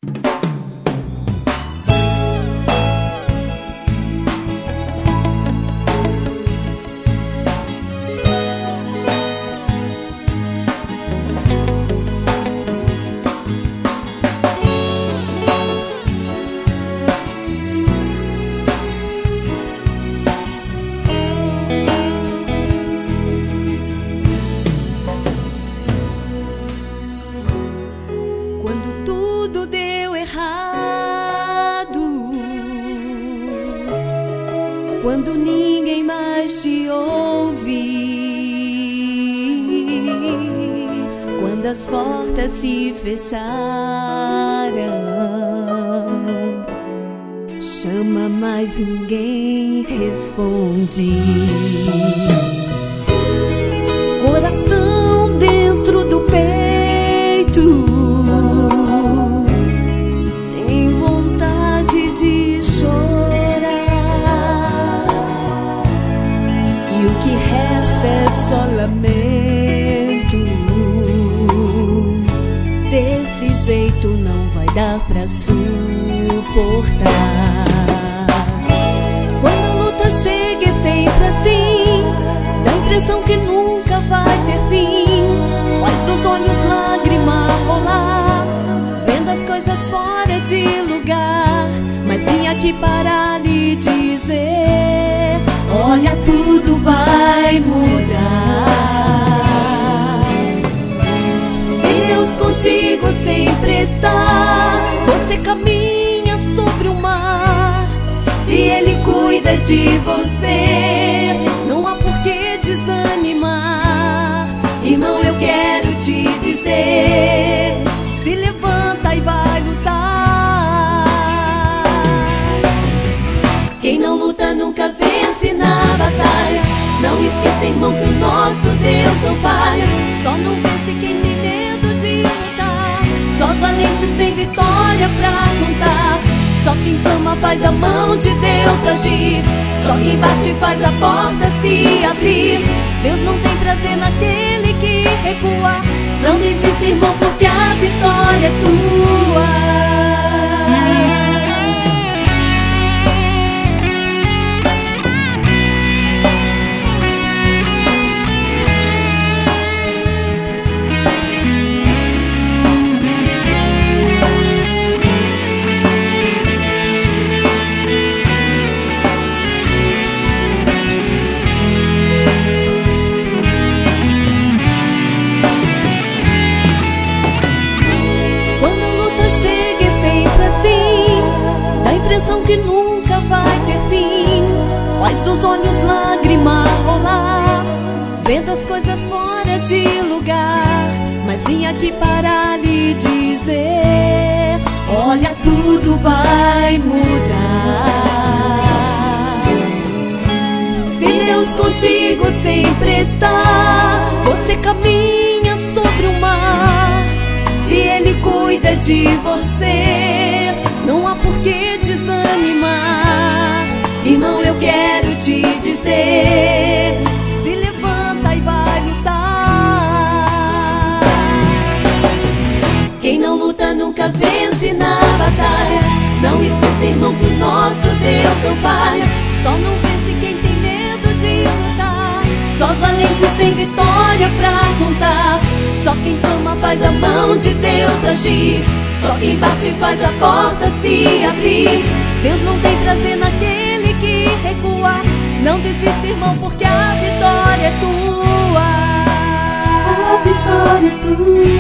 Quando ninguém mais te ouve, quando as portas se fecharam, chama, mas ninguém responde. Coração dentro do peito tem vontade de chorar. O que resta é só lamento. Desse jeito não vai dar pra suportar. Quando a luta chega é sempre assim, dá a impressão que nunca vai ter fim. Faz dos olhos lágrima rolar, vendo as coisas fora de lugar. Mas vim aqui para lhe dizer: olha, tudo vai mudar. Se Deus contigo sempre está, você caminha sobre o mar. Se Ele cuida de você, não há por que desanimar. Irmão, eu quero te dizer: se levanta e vai lutar. Quem não luta nunca vence na batalha. Não esqueça, irmão, que o nosso Deus não falha. Só não vence quem tem medo de lutar. Só os valentes têm vitória pra contar. Só quem clama faz a mão de Deus agir. Só quem bate faz a porta se abrir. Deus não tem prazer naquele que recua. Não desista, irmão, porque a vitória é tua. Que nunca vai ter fim. Faz dos olhos lágrima rolar, vendo as coisas fora de lugar. Mas vim aqui para lhe dizer: olha, tudo vai mudar. Se Deus contigo sempre está, você caminha sobre o mar. Se Ele cuida de você, não há por que desanimar. Irmão, eu quero te dizer: se levanta e vai lutar. Quem não luta nunca vence na batalha. Não esqueça, irmão, que o nosso Deus não falha. Só não vence quem tem medo de lutar. Só os valentes têm vitória pra contar. Só quem clama faz a mão de Deus agir. Só quem bate faz a porta se abrir. Deus não tem prazer naquele que recua. Não desista, irmão, porque a vitória é tua. A vitória é tua.